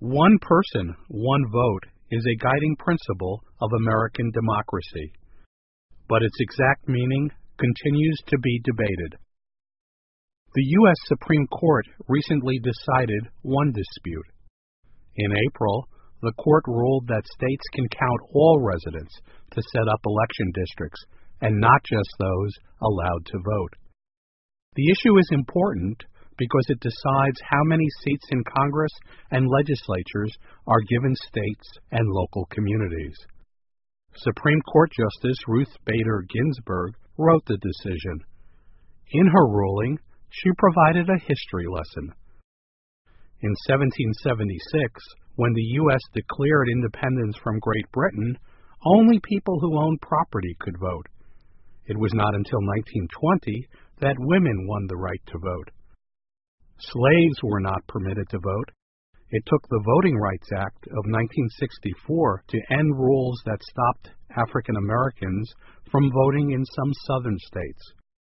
One person, one vote is a guiding principle of American democracy, but its exact meaning continues to be debated. The U.S. Supreme Court recently decided one dispute. In April, the court ruled that states can count all residents to set up election districts and not just those allowed to vote. The issue is important because it decides how many seats in Congress and legislatures are given states and local communities. Supreme Court Justice Ruth Bader Ginsburg wrote the decision. In her ruling, she provided a history lesson. In 1776, when the U.S. declared independence from Great Britain, only people who owned property could vote. It was not until 1920 that women won the right to vote. Slaves were not permitted to vote. It took the Voting Rights Act of 1964 to end rules that stopped African Americans from voting in some southern states.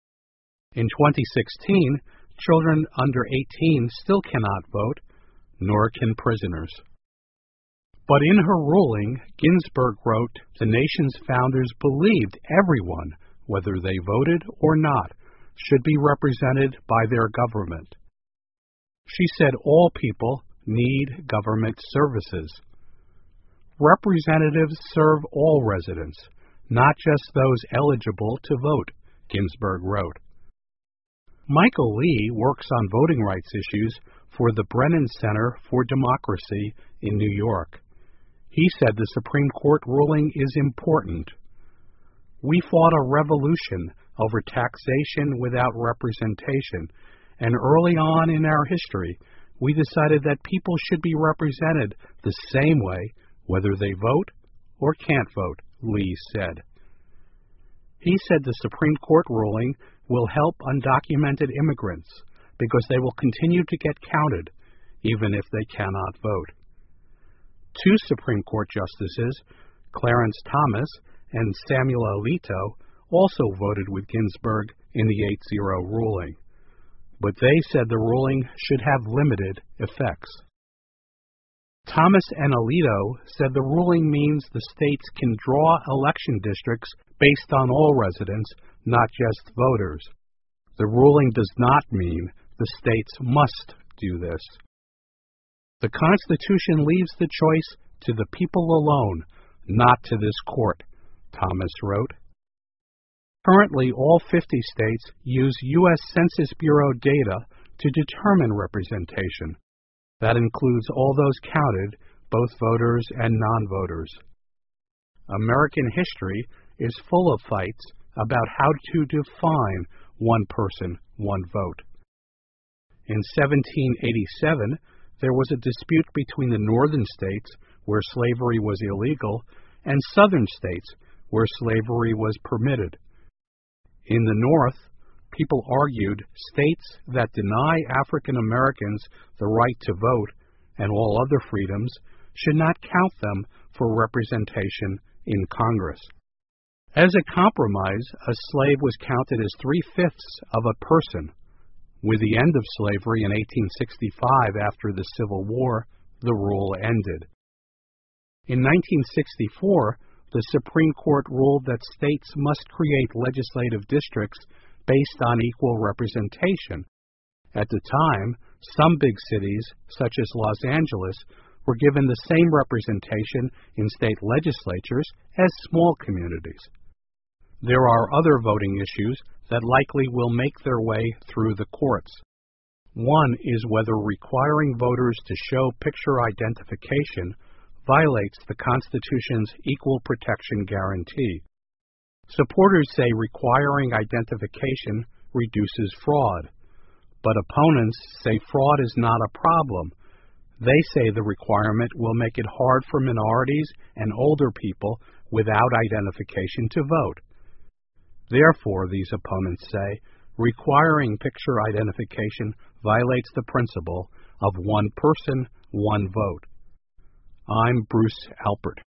In 2016, children under 18 still cannot vote, nor can prisoners. But in her ruling, Ginsburg wrote, the nation's founders believed everyone, whether they voted or not, should be represented by their government. She said all people need government services. Representatives serve all residents, not just those eligible to vote, Ginsburg wrote. Michael Lee works on voting rights issues for the Brennan Center for Democracy in New York. He said the Supreme Court ruling is important. We fought a revolution over taxation without representation, and early on in our history, we decided that people should be represented the same way, whether they vote or can't vote, Lee said. He said the Supreme Court ruling will help undocumented immigrants because they will continue to get counted, even if they cannot vote. Two Supreme Court justices, Clarence Thomas and Samuel Alito, also voted with Ginsburg in the 8-0 ruling, but they said the ruling should have limited effects. Thomas and Alito said the ruling means the states can draw election districts based on all residents, not just voters. The ruling does not mean the states must do this. The Constitution leaves the choice to the people alone, not to this court, Thomas wrote. Currently, all 50 states use U.S. Census Bureau data to determine representation. That includes all those counted, both voters and non-voters. American history is full of fights about how to define one person, one vote. In 1787, there was a dispute between the northern states, where slavery was illegal, and southern states, where slavery was permitted. In the North, people argued states that deny African Americans the right to vote and all other freedoms should not count them for representation in Congress. As a compromise, a slave was counted as 3/5 of a person. With the end of slavery in 1865 after the Civil War, the rule ended. In 1964, the Supreme Court ruled that states must create legislative districts based on equal representation. At the time, some big cities, such as Los Angeles, were given the same representation in state legislatures as small communities. There are other voting issues that likely will make their way through the courts. One is whether requiring voters to show picture identification violates the Constitution's equal protection guarantee. Supporters say requiring identification reduces fraud, but opponents say fraud is not a problem. They say the requirement will make it hard for minorities and older people without identification to vote. Therefore, these opponents say, requiring picture identification violates the principle of one person, one vote. I'm Bruce Alpert.